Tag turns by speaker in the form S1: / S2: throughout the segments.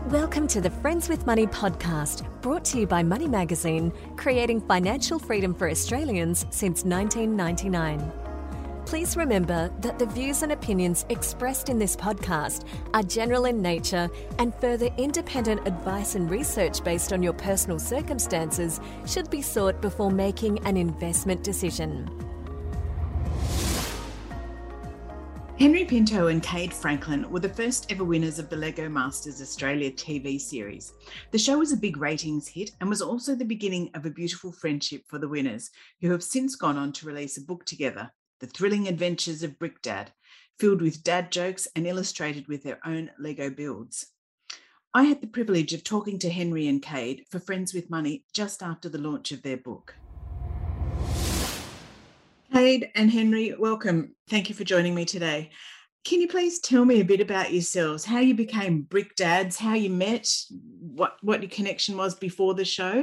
S1: Welcome to the Friends with Money podcast, brought to you by Money Magazine, creating financial freedom for Australians since 1999. Please remember that the views and opinions expressed in this podcast are general in nature, and further independent advice and research based on your personal circumstances should be sought before making an investment decision.
S2: Henry Pinto and Cade Franklin were the first ever winners of the Lego Masters Australia TV series. The show was a big ratings hit and was also the beginning of a beautiful friendship for the winners, who have since gone on to release a book together, The Thrilling Adventures of Brick Dad, filled with dad jokes and illustrated with their own Lego builds. I had the privilege of talking to Henry and Cade for Friends with Money just after the launch of their book. Cade and Henry, welcome. Thank you for joining me today. Can you please tell me a bit about yourselves, how you became Brick Dads, how you met, what your connection was before the show?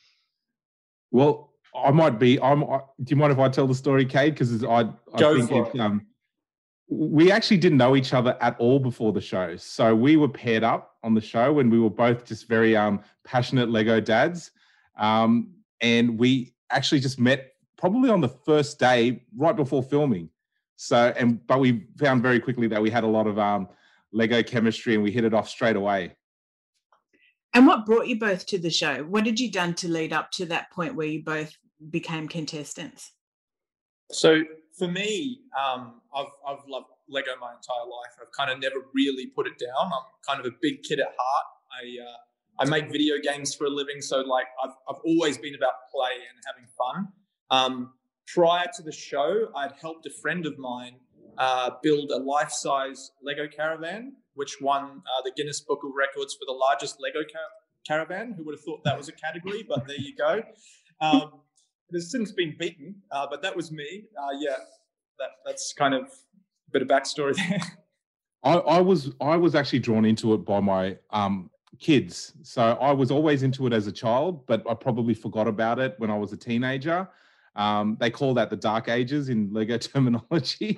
S3: Well, do you mind if I tell the story, Cade? Because I think we actually didn't know each other at all before the show. So we were paired up on the show and we were both just very passionate Lego dads. And we actually just met probably on the first day, right before filming. But we found very quickly that we had a lot of Lego chemistry and we hit it off straight away.
S2: And what brought you both to the show? What had you done to lead up to that point where you both became contestants?
S4: So for me, I've loved Lego my entire life. I've kind of never really put it down. I'm kind of a big kid at heart. I make video games for a living, so like I've always been about play and having fun. Prior to the show, I'd helped a friend of mine build a life-size Lego caravan, which won the Guinness Book of Records for the largest Lego caravan. Who would have thought that was a category? But there you go. It has since been beaten, but that was me. That's kind of a bit of backstory there.
S3: I was actually drawn into it by my kids. So I was always into it as a child, but I probably forgot about it when I was a teenager. They call that the dark ages in Lego terminology.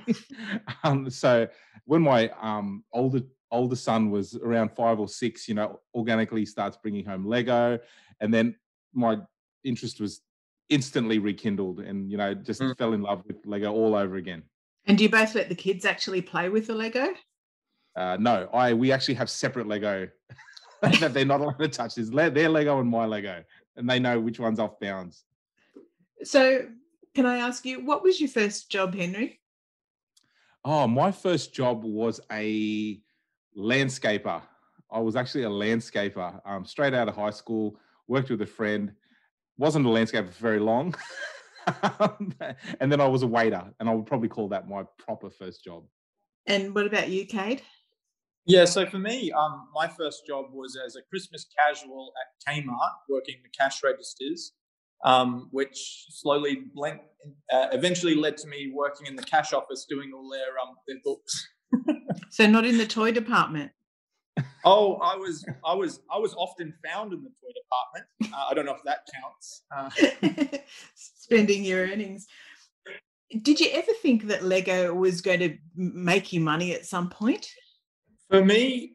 S3: So when my older son was around 5 or 6, organically starts bringing home Lego, and then my interest was instantly rekindled, and just fell in love with Lego all over again.
S2: And do you both let the kids actually play with the Lego?
S3: No, we actually have separate Lego that they're not allowed to touch. There's their Lego and my Lego, and they know which one's off bounds.
S2: So can I ask you, what was your first job, Henry?
S3: Oh, my first job was a landscaper. I was actually a landscaper straight out of high school, worked with a friend, wasn't a landscaper for very long. And then I was a waiter, and I would probably call that my proper first job. And
S2: what about you, Cade?
S4: Yeah, so for me, my first job was as a Christmas casual at Kmart, working the cash registers. Which slowly eventually led to me working in the cash office doing all their books.
S2: So not in the toy department?
S4: Oh, I was often found in the toy department. I don't know if that counts.
S2: Spending your earnings. Did you ever think that Lego was going to make you money at some point?
S4: For me,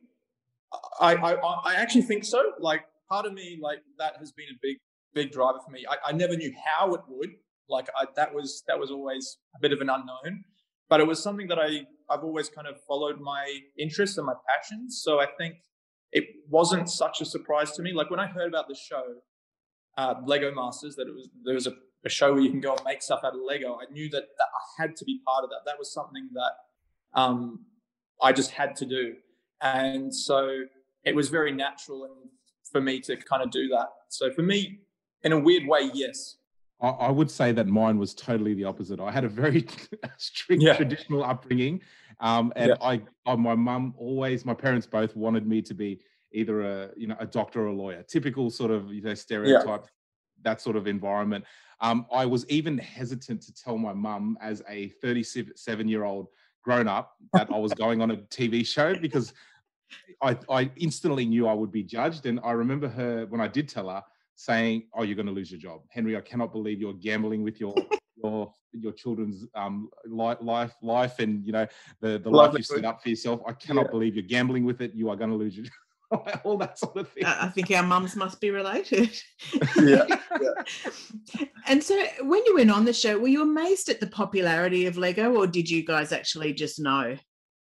S4: I actually think so. Like, part of me, like, that has been a big driver for me. I never knew how it would. That was always a bit of an unknown, but it was something that I've always kind of followed my interests and my passions. So I think it wasn't such a surprise to me. Like, when I heard about the show, Lego Masters, that there was a show where you can go and make stuff out of Lego, I knew that I had to be part of that. That was something that I just had to do, and so it was very natural for me to kind of do that. So for me, in a weird way, yes.
S3: I would say that mine was totally the opposite. I had a very strict traditional upbringing. My mum my parents both wanted me to be either a doctor or a lawyer, typical sort of, stereotype, that sort of environment. I was even hesitant to tell my mum as a 37-year-old grown up that I was going on a TV show, because I instantly knew I would be judged. And I remember her, when I did tell her, saying, "Oh, you're going to lose your job, Henry. I cannot believe you're gambling with your children's life, and the life you've set up for yourself. I cannot believe you're gambling with it. You are going to lose your job." all that sort of thing.
S2: I think our mums must be related.
S4: Yeah.
S2: And so when you went on the show, were you amazed at the popularity of Lego, or did you guys actually just know?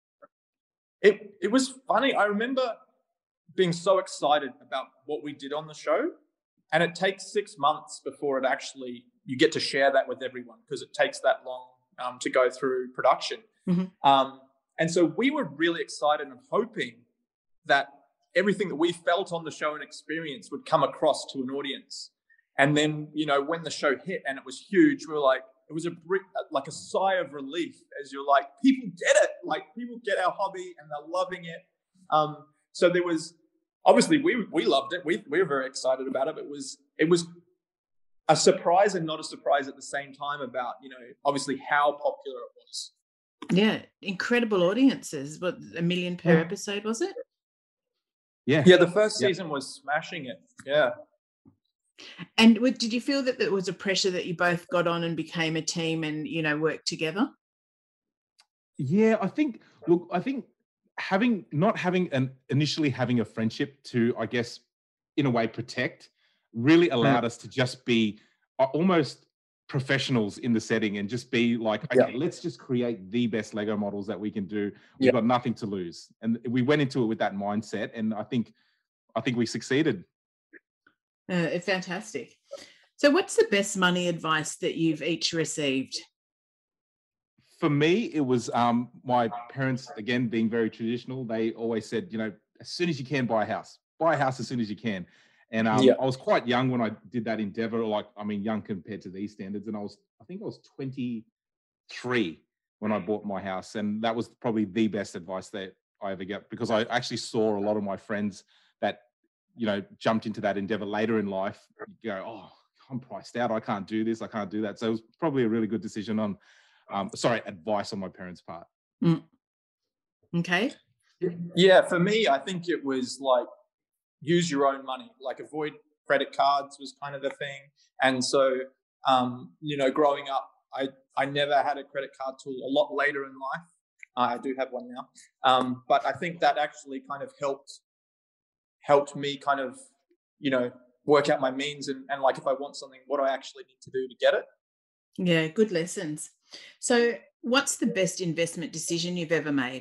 S4: It was funny. I remember being so excited about what we did on the show, and it takes 6 months before you get to share that with everyone, because it takes that long to go through production.
S2: Mm-hmm.
S4: And so we were really excited and hoping that everything that we felt on the show and experienced would come across to an audience. And then, when the show hit and it was huge, we were like, it was like a sigh of relief, as you're like, people get it. Like, people get our hobby and they're loving it. So there was, obviously we loved it. We were very excited about it. But it was a surprise and not a surprise at the same time about, obviously how popular it was.
S2: Yeah, incredible audiences. What, 1 million per episode, was it?
S3: Yeah.
S4: Yeah, the first season was smashing it. Yeah.
S2: And did you feel that there was a pressure that you both got on and became a team and, worked together?
S3: Yeah, I think initially having a friendship to, I guess, in a way protect, really allowed us to just be almost professionals in the setting and just be like, okay, let's just create the best Lego models that we can do. We've got nothing to lose. And we went into it with that mindset, and I think we succeeded.
S2: Fantastic. So what's the best money advice that you've each received?
S3: For me, it was my parents, again, being very traditional. They always said, as soon as you can, buy a house as soon as you can. And I was quite young when I did that endeavor, young compared to these standards. And I think I was 23 when I bought my house. And that was probably the best advice that I ever got, because I actually saw a lot of my friends that, jumped into that endeavor later in life, go, oh, I'm priced out. I can't do this. I can't do that. So it was probably a really good decision advice on my parents' part.
S2: Okay.
S4: Yeah, for me, I think it was like, use your own money, like avoid credit cards was kind of the thing. And so, growing up, I never had a credit card till a lot later in life. I do have one now. But I think that actually kind of helped me kind of, work out my means and like, if I want something, what do I actually need to do to get it?
S2: Yeah, good lessons. So what's the best investment decision you've ever made?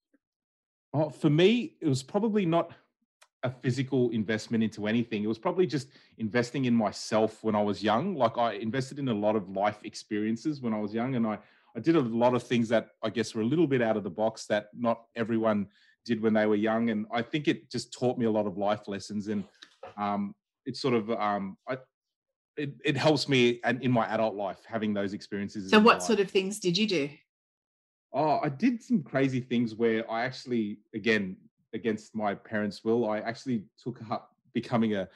S3: Oh, for me, it was probably not a physical investment into anything. It was probably just investing in myself when I was young. Like, I invested in a lot of life experiences when I was young, and I did a lot of things that I guess were a little bit out of the box that not everyone did when they were young. And I think it just taught me a lot of life lessons, and it sort of it helps me in my adult life having those experiences.
S2: So what sort of things did you do?
S3: Oh, I did some crazy things where I actually, again, against my parents' will, I actually took up becoming an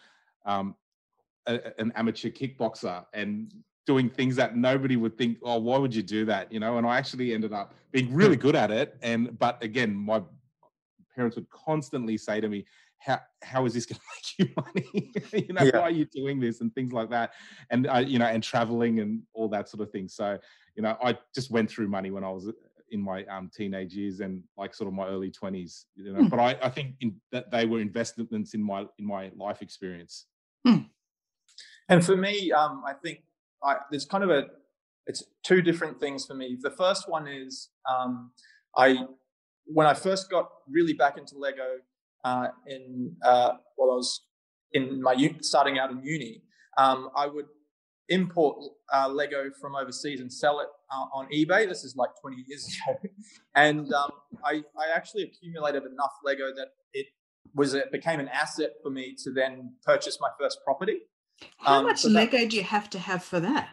S3: amateur kickboxer and doing things that nobody would think, oh, why would you do that? And I actually ended up being really good at it. But again, my parents would constantly say to me, how is this going to make you money? Why are you doing this and things like that? And and traveling and all that sort of thing. So, I just went through money when I was in my teenage years and like sort of my early 20s, but I think that they were investments in my life experience.
S4: And for me, I think there's kind of it's two different things for me. The first one is when I first got really back into Lego I was in starting out in uni, I would import Lego from overseas and sell it on eBay. This is like 20 years ago. And I actually accumulated enough Lego that it became an asset for me to then purchase my first property.
S2: How much Lego do you have to have for that?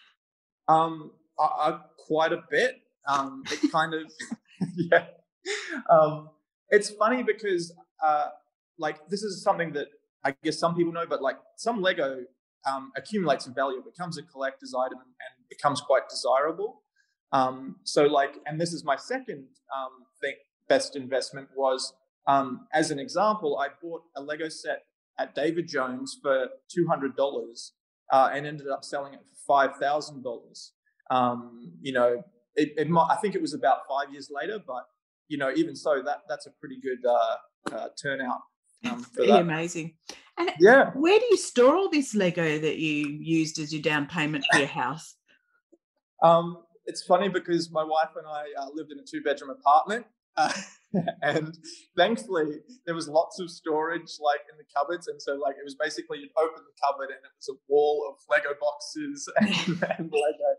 S4: Quite a bit. It kind of, yeah. It's funny because like, this is something that I guess some people know, but like some Lego accumulates in value. It becomes a collector's item and becomes quite desirable. So like, and this is my second best investment was, as an example, I bought a Lego set at David Jones for $200 and ended up selling it for $5,000. I think it was about 5 years later, but even so, that's a pretty good turnout.
S2: Pretty amazing. And
S4: yeah,
S2: where do you store all this Lego that you used as your down payment for your house?
S4: It's funny because my wife and I lived in a 2-bedroom apartment, and thankfully there was lots of storage like in the cupboards, and so like it was basically you'd open the cupboard and it was a wall of Lego boxes and Lego,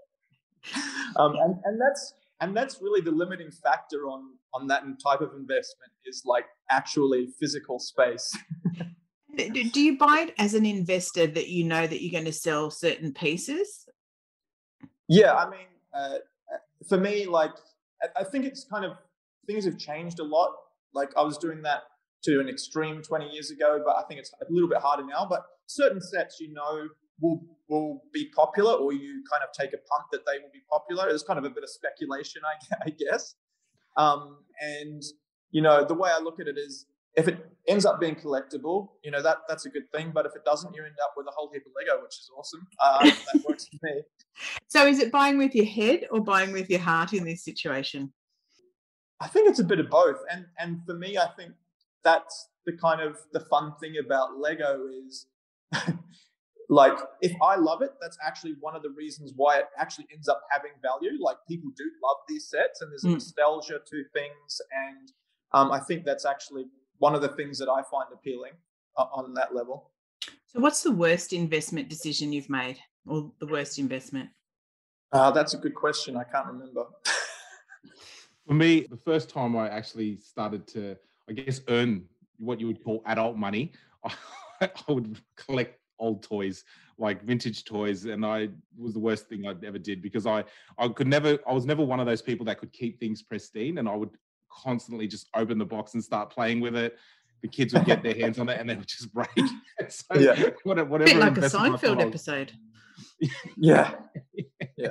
S4: and that's really the limiting factor on that type of investment is like actually physical space.
S2: Do you buy it as an investor that you know that you're going to sell certain pieces?
S4: Yeah, I mean, for me, like, I think it's kind of, things have changed a lot. Like, I was doing that to an extreme 20 years ago, but I think it's a little bit harder now. But certain sets, will be popular, or you kind of take a punt that they will be popular. It's kind of a bit of speculation, I guess. And, the way I look at it is, if it ends up being collectible, that's a good thing. But if it doesn't, you end up with a whole heap of Lego, which is awesome. That works for me.
S2: So is it buying with your head or buying with your heart in this situation?
S4: I think it's a bit of both. And for me, I think that's the fun thing about Lego is like, if I love it, that's actually one of the reasons why it actually ends up having value. Like, people do love these sets and there's a nostalgia to things. And I think that's actually one of the things that I find appealing on that level.
S2: So what's the worst investment decision you've made, or the worst investment?
S4: That's a good question. I can't remember.
S3: For me, the first time I actually started to, I guess, earn what you would call adult money, I would collect old toys, like vintage toys, and I was the worst thing I ever did, because I was never one of those people that could keep things pristine, and I would constantly just open the box and start playing with it. The kids would get their hands on it and they would just break. So
S2: yeah. Whatever. A bit like a Seinfeld episode.
S4: Yeah. Yeah.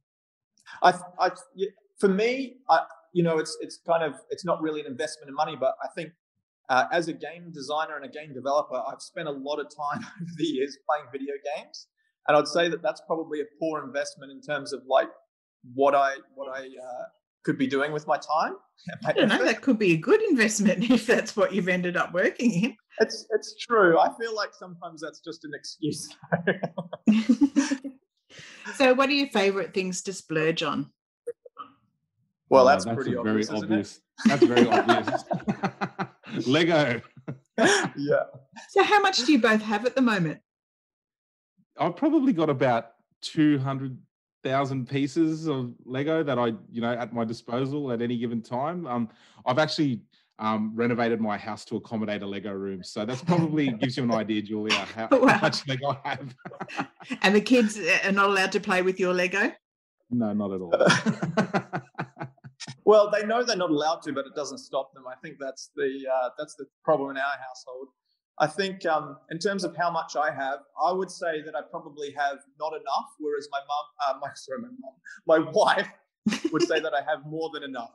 S4: For me, it's not really an investment in money, but I think as a game designer and a game developer, I've spent a lot of time over the years playing video games, and I'd say that that's probably a poor investment in terms of like what I could be doing with my time.
S2: I don't know, that could be a good investment if that's what you've ended up working in.
S4: It's true. I feel like sometimes that's just an excuse.
S2: So what are your favourite things to splurge on?
S4: Well, that's pretty obvious, isn't it?
S3: That's very obvious. Lego.
S4: Yeah.
S2: So how much do you both have at the moment?
S3: I've probably got about 200,000 pieces of Lego that I, at my disposal at any given time. I've actually renovated my house to accommodate a Lego room. So that's probably gives you an idea, Julia, how much Lego I have.
S2: And the kids are not allowed to play with your Lego?
S3: No, not at all.
S4: Well, they know they're not allowed to, but it doesn't stop them. I think that's the problem in our household. I think in terms of how much I have, I would say that I probably have not enough, whereas my wife would say that I have more than enough.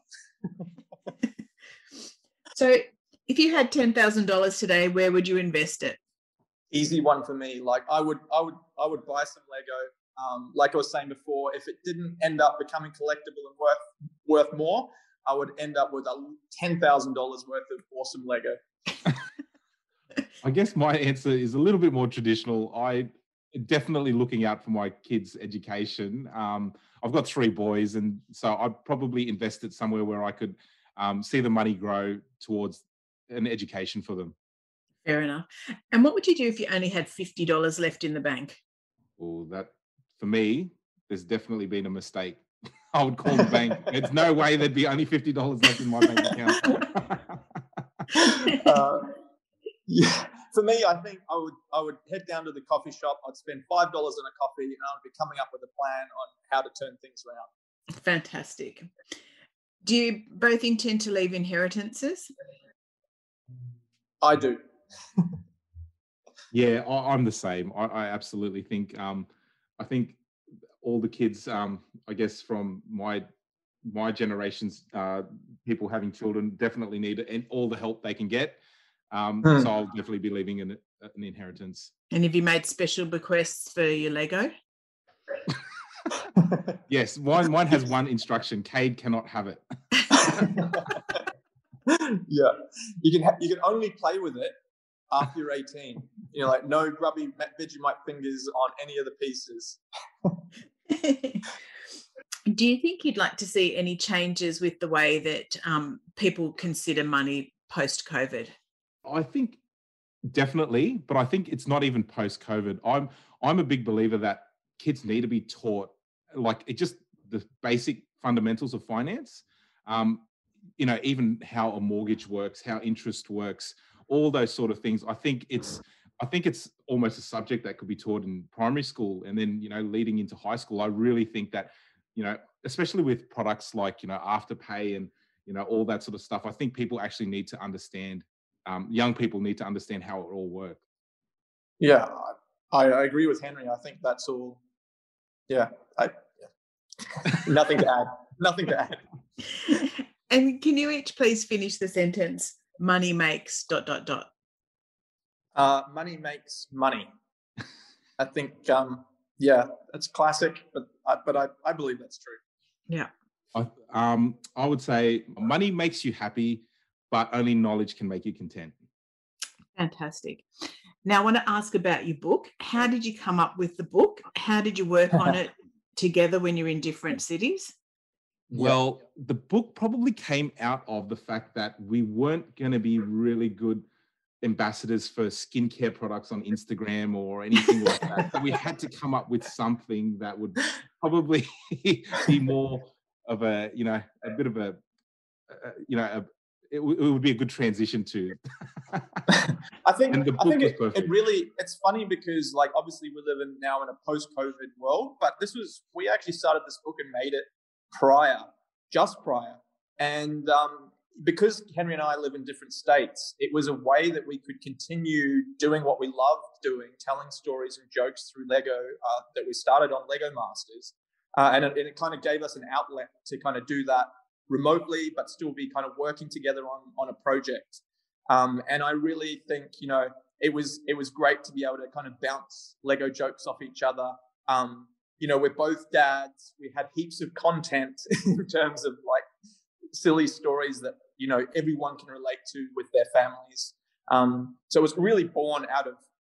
S2: So if you had $10,000 today, where would you invest it?
S4: Easy one for me. Like I would buy some Lego. Like I was saying before, if it didn't end up becoming collectible and worth more, I would end up with $10,000 worth of awesome Lego.
S3: I guess my answer is a little bit more traditional. I definitely looking out for my kids' education. I've got 3 boys, and so I'd probably invest it somewhere where I could see the money grow towards an education for them.
S2: Fair enough. And what would you do if you only had $50 left in the bank?
S3: Well, that for me, there's definitely been a mistake. I would call the bank. There's no way there'd be only $50 left in my bank account.
S4: Yeah, for me, I think I would head down to the coffee shop. I'd spend $5 on a coffee, and I'd be coming up with a plan on how to turn things around.
S2: Fantastic. Do you both intend to leave inheritances?
S4: I do.
S3: Yeah, I'm the same. I absolutely think. I think all the kids, I guess, from my generation's people having children definitely need all the help they can get. So I'll definitely be leaving an inheritance. And
S2: have you made special bequests for your Lego?
S3: Yes, mine has one instruction: Cade cannot have it.
S4: Yeah, you can only play with it after you're 18. You know, like no grubby Vegemite fingers on any of the pieces.
S2: Do you think you'd like to see any changes with the way that people consider money post-COVID?
S3: I think definitely, but I think it's not even post-COVID. I'm a big believer that kids need to be taught the basic fundamentals of finance. You know, even how a mortgage works, how interest works, all those sort of things. I think it's almost a subject that could be taught in primary school, and then, you know, leading into high school. I really think that, you know, especially with products like, you know, Afterpay and, you know, all that sort of stuff, I think people actually need to understand, young people need to understand how it all works.
S4: Yeah, I agree with Henry. I think that's all. Yeah, nothing to add. Nothing to add.
S2: And can you each please finish the sentence? Money makes ...
S4: Money makes money. I think, yeah, it's classic, but I believe that's true.
S2: Yeah.
S3: I would say money makes you happy, but only knowledge can make you content.
S2: Fantastic. Now, I want to ask about your book. How did you come up with the book? How did you work on it together when you're in different cities?
S3: Well, the book probably came out of the fact that we weren't going to be really good ambassadors for skincare products on Instagram or anything like that. So we had to come up with something that would probably be more of a, you know, a bit of a, you know, it would be a good transition to.
S4: I think it really, it's funny because, like, obviously we live now in a post-COVID world, but we actually started this book and made it just prior. And because Henry and I live in different states, it was a way that we could continue doing what we loved doing, telling stories and jokes through Lego, that we started on Lego Masters. And it kind of gave us an outlet to kind of do that remotely, but still be kind of working together on a project. And I really think, you know, it was great to be able to kind of bounce Lego jokes off each other. You know, we're both dads. We had heaps of content in terms of like silly stories that, you know, everyone can relate to with their families. So it was really born out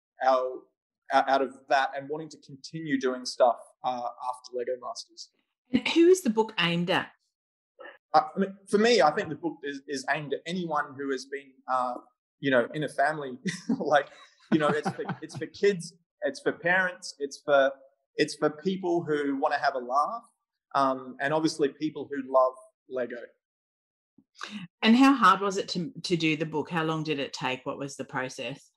S4: of that and wanting to continue doing stuff after Lego Masters.
S2: And who is the book aimed at?
S4: I mean, for me, I think the book is aimed at anyone who has been, you know, in a family. Like, you know, it's for kids, it's for parents, it's for people who want to have a laugh, and obviously people who love Lego.
S2: And how hard was it to do the book? How long did it take? What was the process?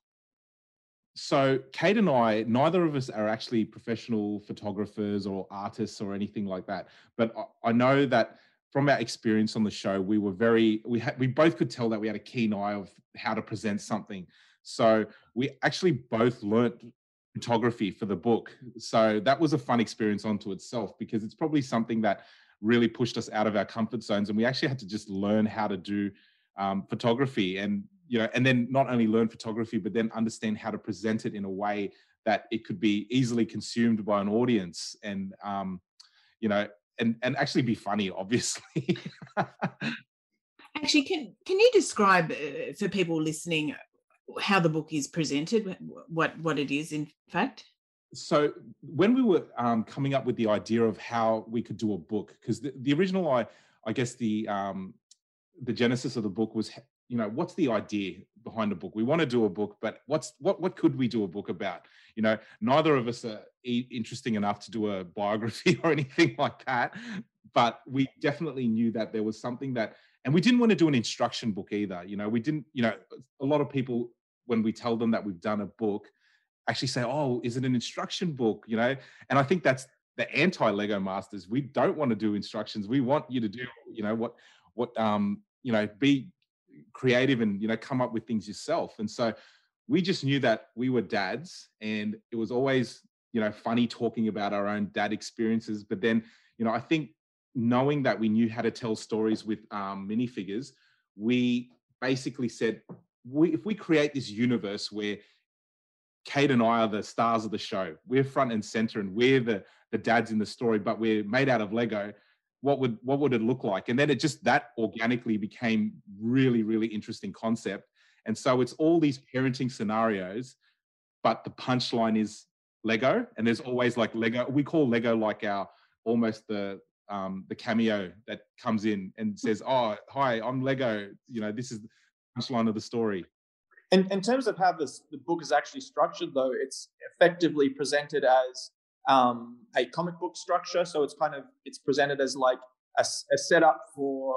S3: So Kate and I, neither of us are actually professional photographers or artists or anything like that. But I know that from our experience on the show, we both could tell that we had a keen eye of how to present something. So we actually both learnt photography for the book. So that was a fun experience onto itself, because it's probably something that really pushed us out of our comfort zones. And we actually had to just learn how to do photography, and, you know, and then not only learn photography, but then understand how to present it in a way that it could be easily consumed by an audience, and, you know, and actually be funny, obviously.
S2: Actually, can you describe for people listening how the book is presented, what it is, in fact?
S3: So when we were coming up with the idea of how we could do a book, because the original, I guess the genesis of the book was, you know, what's the idea behind the book? We want to do a book, but what could we do a book about? You know, neither of us are interesting enough to do a biography or anything like that, but we definitely knew that there was something that, and we didn't want to do an instruction book either. You know, we didn't, you know, a lot of people, when we tell them that we've done a book, actually say, oh, is it an instruction book? You know, and I think that's the anti-Lego Masters. We don't want to do instructions. We want you to do, you know, what you know, be creative and, you know, come up with things yourself. And so we just knew that we were dads, and it was always, you know, funny talking about our own dad experiences. But then, you know, I think knowing that we knew how to tell stories with minifigures, we basically said, if we create this universe where Kate and I are the stars of the show, we're front and center, and we're the dads in the story, but we're made out of Lego, what would it look like? And then that organically became really, really interesting concept. And so it's all these parenting scenarios, but the punchline is Lego. And there's always like Lego. We call Lego like almost the cameo that comes in and says, "Oh, hi, I'm Lego. You know, this is the punchline of the story."
S4: And in terms of how the book is actually structured, though, it's effectively presented as a comic book structure. So it's presented as like a setup for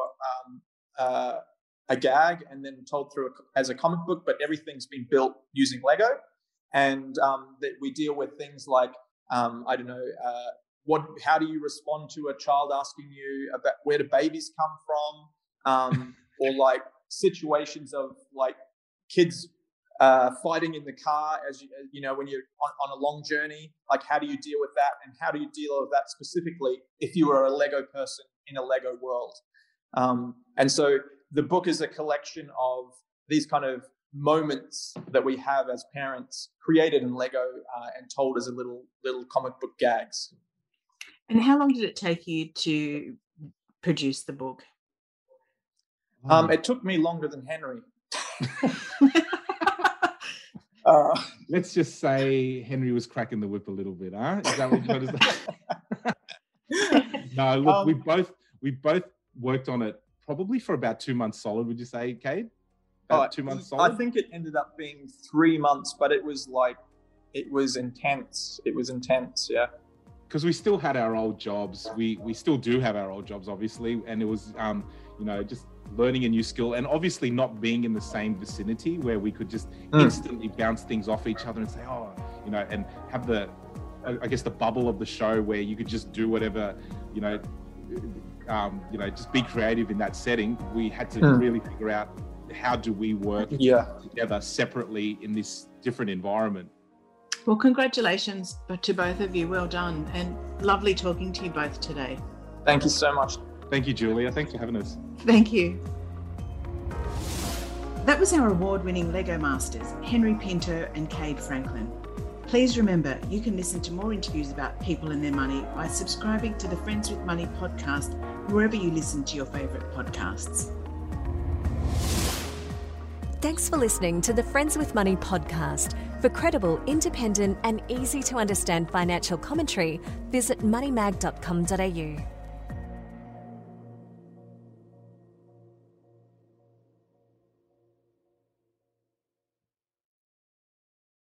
S4: a gag, and then told through as a comic book. But everything's been built using Lego, and that we deal with things like I don't know. How do you respond to a child asking you about where do babies come from, or like situations of like kids fighting in the car as you know when you're on a long journey. Like, how do you deal with that, and how do you deal with that specifically if you are a Lego person in a Lego world? And so the book is a collection of these kind of moments that we have as parents, created in Lego and told as a little comic book gags.
S2: And how long did it take you to produce the book?
S4: It took me longer than Henry.
S3: Let's just say Henry was cracking the whip a little bit, huh? Is that what you're trying to say? No, look, we both worked on it probably for about 2 months solid. Would you say, Cade? About 2 months solid?
S4: I think it ended up being 3 months, but it was intense. It was intense, yeah.
S3: Because we still had our old jobs. We still do have our old jobs, obviously. And it was, just learning a new skill, and obviously not being in the same vicinity where we could just instantly bounce things off each other and say, and have the bubble of the show where you could just do whatever, just be creative in that setting. We had to really figure out, how do we work together separately in this different environment?
S2: Well, congratulations to both of you. Well done, and lovely talking to you both today.
S4: Thank you so much.
S3: Thank you, Julia. Thanks for having us.
S2: Thank you. That was our award-winning Lego Masters, Henry Pinto and Cade Franklin. Please remember, you can listen to more interviews about people and their money by subscribing to the Friends with Money podcast, wherever you listen to your favourite podcasts.
S1: Thanks for listening to the Friends with Money podcast. For credible, independent and easy to understand financial commentary, visit moneymag.com.au.